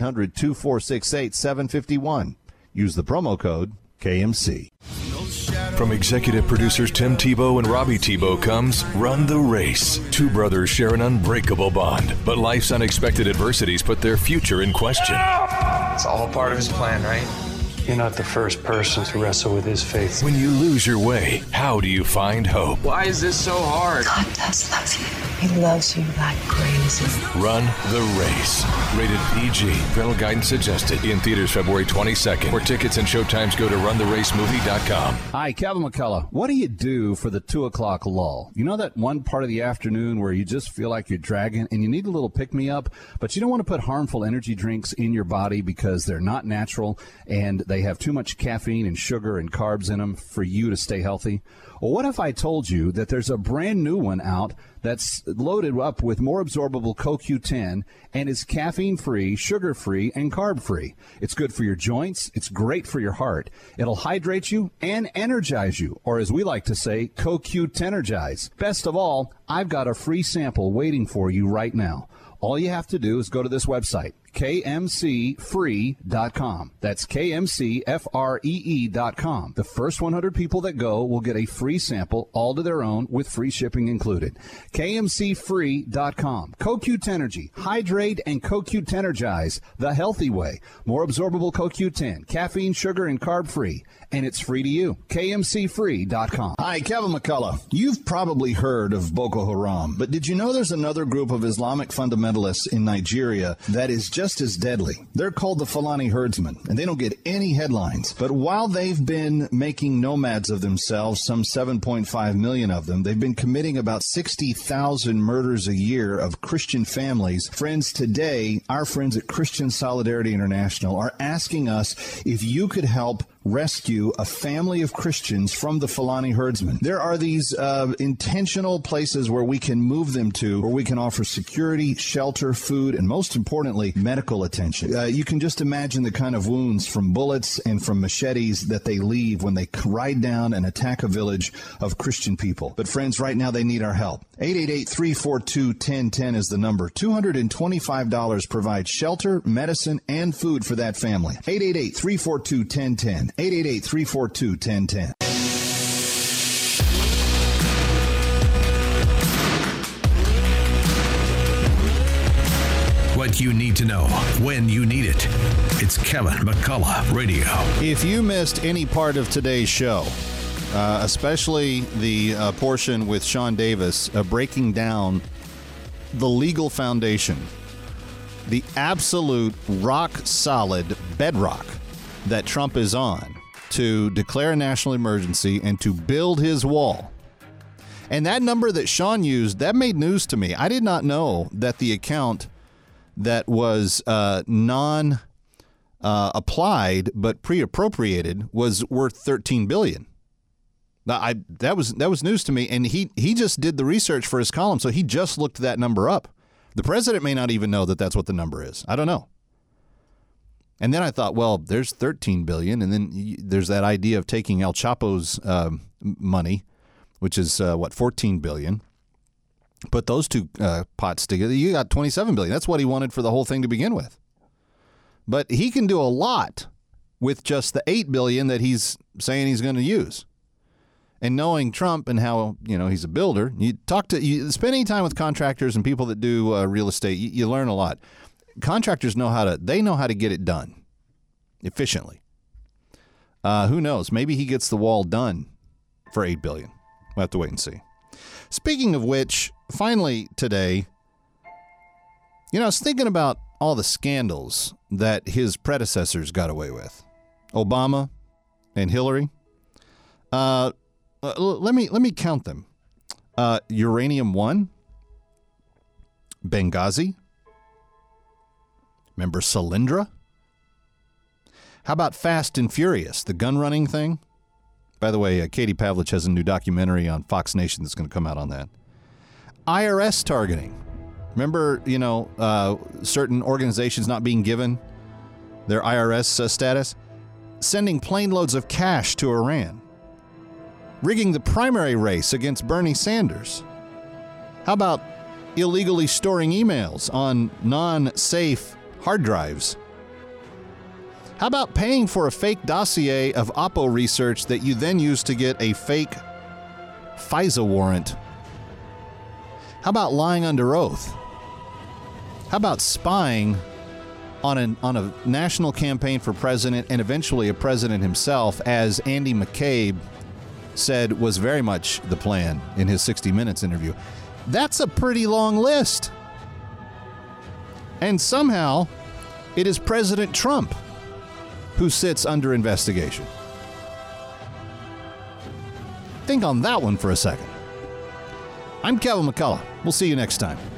800-2468-751. Use the promo code KMC. From executive producers Tim Tebow and Robbie Tebow comes Run the Race. Two brothers share an unbreakable bond, but life's unexpected adversities put their future in question. It's all part of his plan, right? You're not the first person to wrestle with his faith. When you lose your way, how do you find hope? Why is this so hard? God does love you. He loves you like crazy. Run the Race. Rated PG. Parental guidance suggested. In theaters February 22nd. For tickets and showtimes, go to runtheracemovie.com. Hi, Kevin McCullough. What do you do for the 2 o'clock lull? You know that one part of the afternoon where you just feel like you're dragging and you need a little pick-me-up, but you don't want to put harmful energy drinks in your body because they're not natural and they have too much caffeine and sugar and carbs in them for you to stay healthy? Well, what if I told you that there's a brand new one out that's loaded up with more absorbable CoQ10 and is caffeine-free, sugar-free, and carb-free? It's good for your joints. It's great for your heart. It'll hydrate you and energize you, or as we like to say, CoQ10ergize. Best of all, I've got a free sample waiting for you right now. All you have to do is go to this website, KMCfree.com. That's KMCFREE.com. The first 100 people that go will get a free sample, all to their own, with free shipping included. KMCfree.com. CoQ10ergy. Hydrate and CoQ10ergize the healthy way. More absorbable CoQ10, caffeine, sugar, and carb-free. And it's free to you. KMCfree.com. Hi, Kevin McCullough. You've probably heard of Boko Haram, but did you know there's another group of Islamic fundamentalists in Nigeria that is just as deadly? They're called the Fulani Herdsmen, and they don't get any headlines. But while they've been making nomads of themselves, some 7.5 million of them, they've been committing about 60,000 murders a year of Christian families. Friends, today, our friends at Christian Solidarity International are asking us if you could help rescue a family of Christians from the Fulani Herdsmen. There are these intentional places where we can move them to, where we can offer security, shelter, food, and most importantly, medical attention. You can just imagine the kind of wounds from bullets and from machetes that they leave when they ride down and attack a village of Christian people. But friends, right now they need our help. 888-342-1010 is the number. $225 provides shelter, medicine, and food for that family. 888-342-1010. 888-342-1010. What you need to know when you need it. It's Kevin McCullough Radio. If you missed any part of today's show, especially the portion with Sean Davis breaking down the legal foundation, the absolute rock-solid bedrock that Trump is on to declare a national emergency and to build his wall. And that number that Sean used, that made news to me. I did not know that the account that was non-applied but pre-appropriated was worth $13 billion. Now, that was news to me, and he just did the research for his column, so he just looked that number up. The president may not even know that that's what the number is. I don't know. And then I thought, well, there's $13 billion, and then there's that idea of taking El Chapo's money, which is, $14 billion. Put those two pots together, you got $27 billion. That's what he wanted for the whole thing to begin with. But he can do a lot with just the $8 billion that he's saying he's going to use. And knowing Trump and how, he's a builder, you spend any time with contractors and people that do real estate, you learn a lot. Contractors know how to get it done efficiently. Who knows? Maybe he gets the wall done for $8 billion. We'll have to wait and see. Speaking of which, finally today, I was thinking about all the scandals that his predecessors got away with. Obama and Hillary. Let me count them. Uranium One, Benghazi. Remember Solyndra? How about Fast and Furious, the gun running thing? By the way, Katie Pavlich has a new documentary on Fox Nation that's going to come out on that. IRS targeting. Remember, certain organizations not being given their IRS status? Sending plane loads of cash to Iran. Rigging the primary race against Bernie Sanders. How about illegally storing emails on non-safe hard drives? How about paying for a fake dossier of Oppo research that you then use to get a fake FISA warrant? How about lying under oath? How about spying on a national campaign for president and eventually a president himself, as Andy McCabe said was very much the plan in his 60 Minutes interview? That's a pretty long list. And somehow it is President Trump who sits under investigation. Think on that one for a second. I'm Kevin McCullough. We'll see you next time.